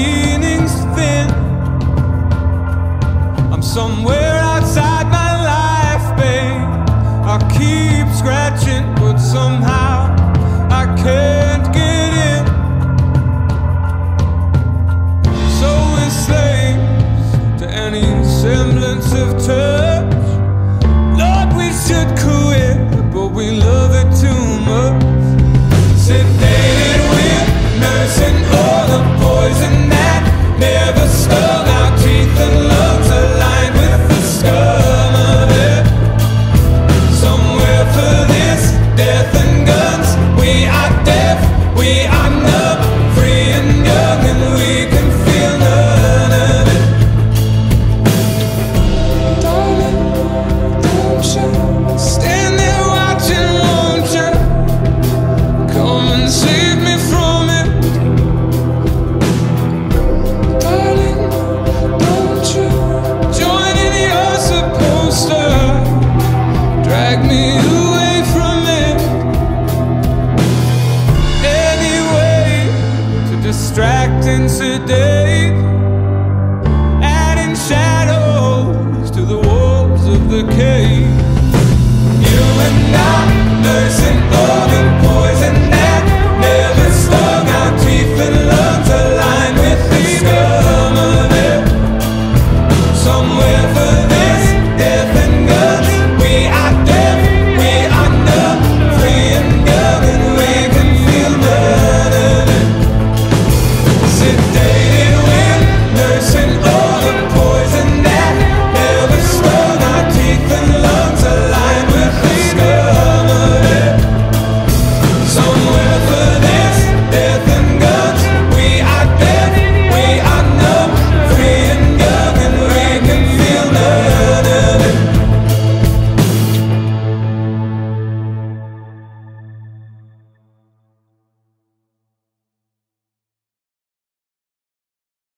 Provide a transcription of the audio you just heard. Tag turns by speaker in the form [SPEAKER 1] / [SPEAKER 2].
[SPEAKER 1] meaning's thin. I'm somewhere outside my life, babe. I keep scratching, but somehow I can't get in. So we're slaves to any semblance of touch. Lord, we should quit, but we love it too much. Sedated with nursing all the poison that never stung our teeth and lungs, aligned with the scum of it. Somewhere for this death and guns, we are deaf, we are numb, free and young, and we can feel none of it. Darling, don't you stand there watching, won't you? Come and save me from it. Darling, don't you join in, you're supposed to drag me away from it. Any way to distract and sedate, adding shadows to the walls of the cave. You and I nursing